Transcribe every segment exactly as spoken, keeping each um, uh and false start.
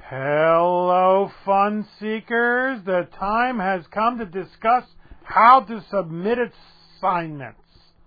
Hello, fun seekers. The time has come to discuss how to submit assignments.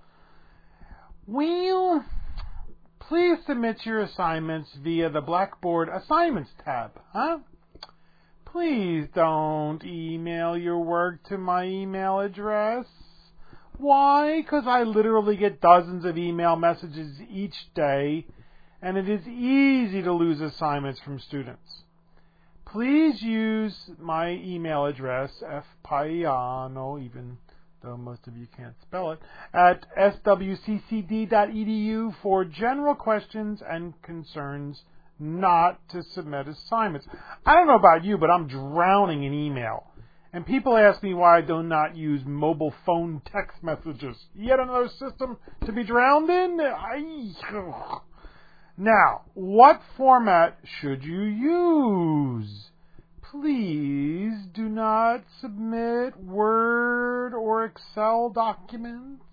Well, please submit your assignments via the Blackboard Assignments tab, huh? Please don't email your work to my email address. Why? Because I literally get dozens of email messages each day, and it is easy to lose assignments from students. Please use my email address, fpaiano, even though most of you can't spell it, at s w c c d dot e d u for general questions and concerns, not to submit assignments. I don't know about you, but I'm drowning in email. And people ask me why I do not use mobile phone text messages. Yet another system to be drowned in? I... Now, what format should you use? Please do not submit Word or Excel documents.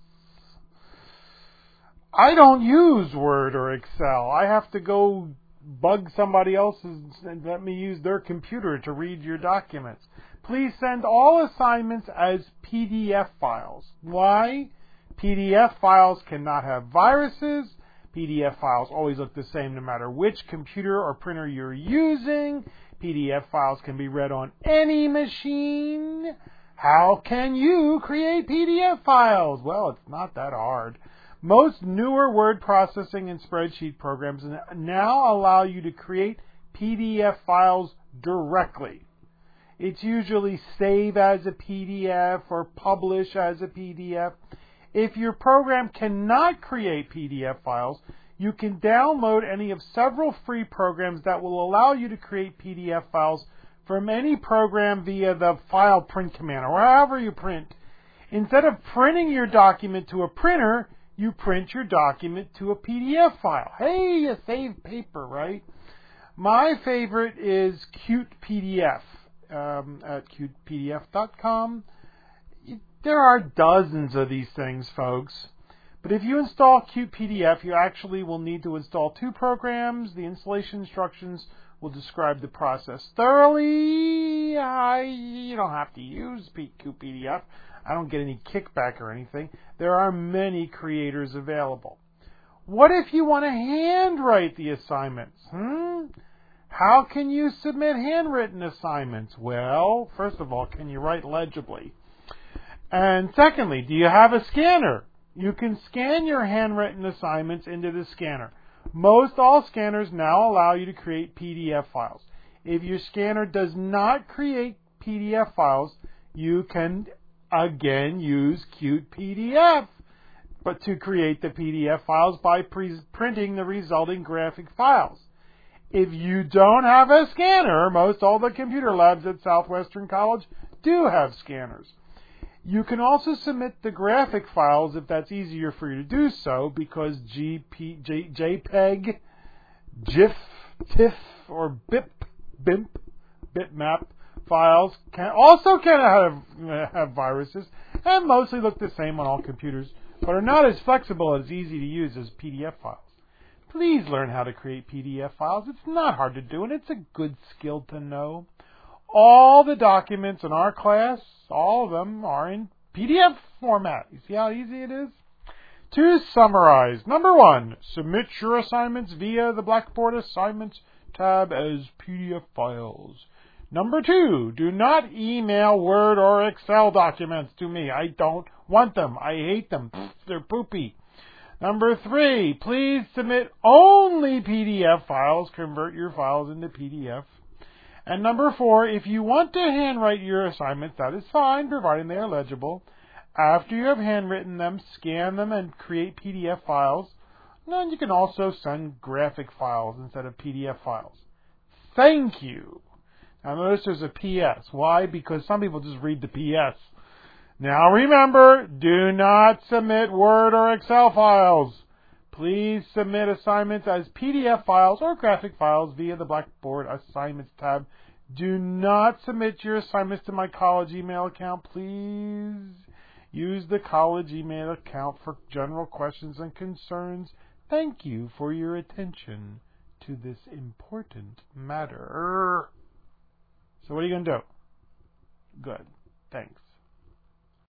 I don't use Word or Excel. I have to go bug somebody else and let me use their computer to read your documents. Please send all assignments as P D F files. Why? P D F files cannot have viruses. P D F files always look the same no matter which computer or printer you're using. P D F files can be read on any machine. How can you create P D F files? Well, it's not that hard. Most newer word processing and spreadsheet programs now allow you to create P D F files directly. It's usually save as a P D F or publish as a P D F. If your program cannot create P D F files, you can download any of several free programs that will allow you to create P D F files from any program via the file print command or however you print. Instead of printing your document to a printer, you print your document to a P D F file. Hey, you save paper, right? My favorite is Qt P D F um, at qt p d f dot com. There are dozens of these things, folks. But if you install Qt P D F, you actually will need to install two programs. The installation instructions will describe the process thoroughly. I, you don't have to use Qt P D F. I don't get any kickback or anything. There are many creators available. What if you want to handwrite the assignments? Hmm? How can you submit handwritten assignments? Well, first of all, can you write legibly? And secondly, do you have a scanner? You can scan your handwritten assignments into the scanner. Most all scanners now allow you to create P D F files. If your scanner does not create P D F files, you can again use Qt P D F but to create the P D F files by pre- printing the resulting graphic files. If you don't have a scanner, most all the computer labs at Southwestern College do have scanners. You can also submit the graphic files if that's easier for you to do so, because G P, J, JPEG, GIF, TIFF, or BIP, BIMP, bitmap files can also can have, have viruses and mostly look the same on all computers, but are not as flexible as easy to use as P D F files. Please learn how to create P D F files. It's not hard to do, and it's a good skill to know. All the documents in our class, all of them, are in P D F format. You see how easy it is? To summarize, number one, submit your assignments via the Blackboard Assignments tab as P D F files. Number two, do not email Word or Excel documents to me. I don't want them. I hate them. They're poopy. Number three, please submit only P D F files. Convert your files into P D F. And number four, if you want to handwrite your assignments, that is fine, providing they are legible. After you have handwritten them, scan them and create P D F files. And you can also send graphic files instead of P D F files. Thank you. Now notice there's a P S. Why? Because some people just read the P S. Now remember, do not submit Word or Excel files. Please submit assignments as P D F files or graphic files via the Blackboard Assignments tab. Do not submit your assignments to my college email account. Please use the college email account for general questions and concerns. Thank you for your attention to this important matter. So what are you going to do? Good. Thanks.